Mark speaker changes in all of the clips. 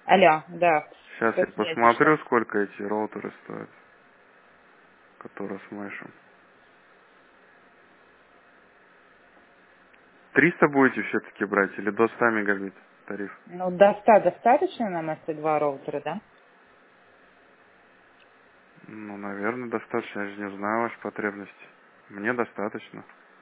Speaker 1: Алло, да.
Speaker 2: Сейчас
Speaker 1: По
Speaker 2: я
Speaker 1: связи что?
Speaker 2: посмотрю, сколько эти роутеры стоят, которые с мышем. 300 будете все-таки брать или до 100 мегабит тариф?
Speaker 1: Ну, достаточно нам эти два роутера, да?
Speaker 2: Ну, наверное, достаточно. Я же не знаю ваши потребности. Мне достаточно.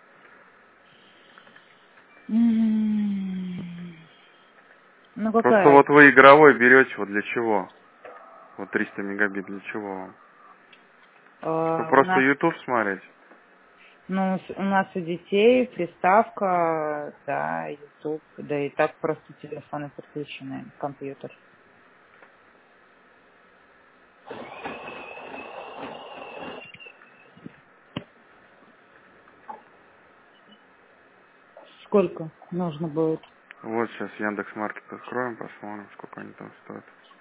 Speaker 1: Ну,
Speaker 2: Просто
Speaker 1: какая
Speaker 2: вот
Speaker 1: разница?
Speaker 2: вы игровой берете, вот для чего? Вот 300 мегабит для чего вам? Чтобы
Speaker 1: У
Speaker 2: просто
Speaker 1: нас,
Speaker 2: YouTube смотреть?
Speaker 1: ну, у нас у детей приставка, да, YouTube, да и так просто телефоны подключены, компьютер. Сколько нужно будет?
Speaker 2: Вот сейчас Яндекс.Маркет откроем, посмотрим, сколько они там стоят.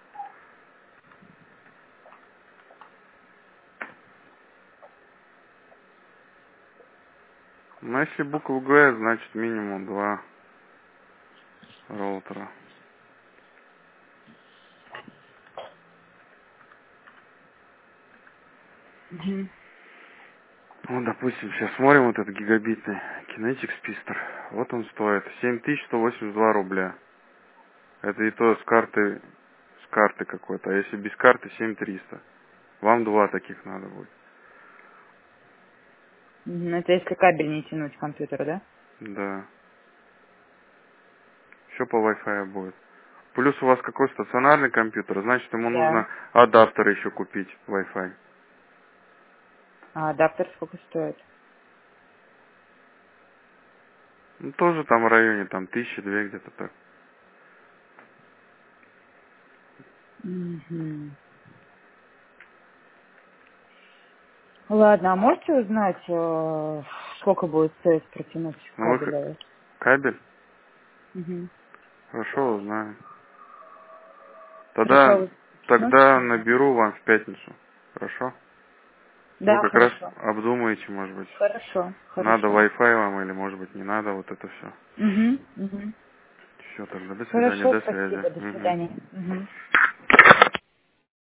Speaker 2: Ну, если букву Г, значит минимум 2 роутера.
Speaker 1: Мгм.
Speaker 2: Ну, допустим, сейчас смотрим вот этот гигабитный Kinetic Spister. Вот он стоит 7182 рубля. Это и то с карты какой-то. А если без карты 7300. Вам два таких надо будет.
Speaker 1: Это если кабель не тянуть компьютера, да?
Speaker 2: Да. Еще по Wi-Fi будет. Плюс у вас какой стационарный компьютер, значит ему нужно
Speaker 1: Да.
Speaker 2: адаптер еще купить Wi-Fi.
Speaker 1: А адаптер сколько стоит?
Speaker 2: Ну, тоже там в районе, там, 1002 где-то так.
Speaker 1: Мгм. Ладно, а можете узнать, сколько будет стоить протянуть
Speaker 2: Ну, вы
Speaker 1: кабель?
Speaker 2: кабель?
Speaker 1: Угу.
Speaker 2: Хорошо, узнаю.
Speaker 1: Хорошо,
Speaker 2: Тогда,
Speaker 1: вы
Speaker 2: тогда
Speaker 1: смотрите меня?
Speaker 2: наберу вам в пятницу. Хорошо? Вы
Speaker 1: Да,
Speaker 2: как раз
Speaker 1: хорошо.
Speaker 2: обдумаете, может быть,
Speaker 1: Хорошо,
Speaker 2: надо
Speaker 1: хорошо.
Speaker 2: Wi-Fi вам или, может быть, не надо, вот это все.
Speaker 1: Угу, угу.
Speaker 2: Все, тогда до свидания,
Speaker 1: Хорошо,
Speaker 2: до связи.
Speaker 1: спасибо, до
Speaker 2: Мгм.
Speaker 1: свидания. Угу.